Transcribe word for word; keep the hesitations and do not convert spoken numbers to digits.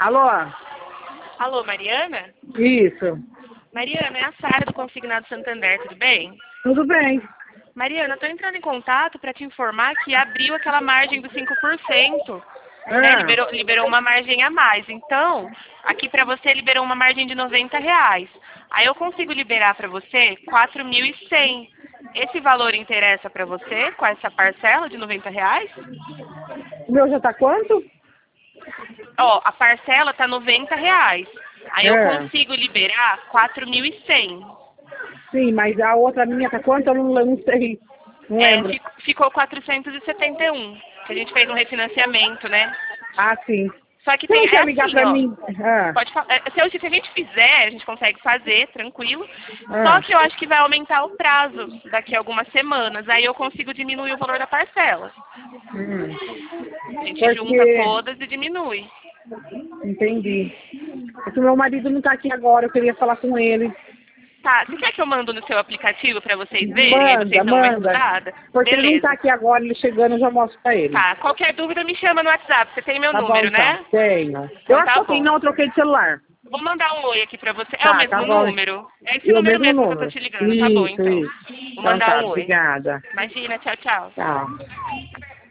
Alô? Alô, Mariana? Isso. Mariana, é a Sara do Consignado Santander, tudo bem? Tudo bem. Mariana, eu tô entrando em contato para te informar que abriu aquela margem dos cinco por cento, Ah, né? Liberou, liberou uma margem a mais. Então, aqui para você liberou uma margem de noventa reais. Aí eu consigo liberar para você quatro mil e cem. Esse valor interessa para você com essa parcela de noventa reais? o meu já tá quanto? Ó, a parcela tá noventa reais. Aí eu É. consigo liberar quatro mil e cem. Sim, mas a outra minha tá quanto? Eu não, não sei. Não É, lembro. fi- ficou quatrocentos e setenta e um, que a gente fez um refinanciamento, né? Ah, sim. Só que Você tem, não é quer ligar assim, pra ó, mim? Ah, pode falar, é, se, eu- se a gente fizer, a gente consegue fazer, tranquilo, só ah. que eu acho que vai aumentar o prazo daqui a algumas semanas, aí eu consigo diminuir o valor da parcela. Hum. A gente junta Porque... todas e diminui. Entendi. É que o meu marido não tá aqui agora, eu queria falar com ele. Tá, você quer que eu mando no seu aplicativo pra vocês verem, aí Manda, vocês dão uma manda. estudada? Porque ele não tá Beleza. aqui agora, ele chegando eu já mostro pra ele. Tá, qualquer dúvida me chama no WhatsApp, você tem meu Tá bom número, então. né? Tenho. Eu Então acho tá que eu tenho, bom. não, eu troquei de celular. Vou mandar um oi aqui pra você. É o Tá, tá mesmo bom. número? É esse E o número mesmo mesmo que eu tô número. te ligando. Tá bom, Isso, então. isso. Vou Então mandar tá, um oi. obrigada. Imagina, tchau, tchau. Tchau.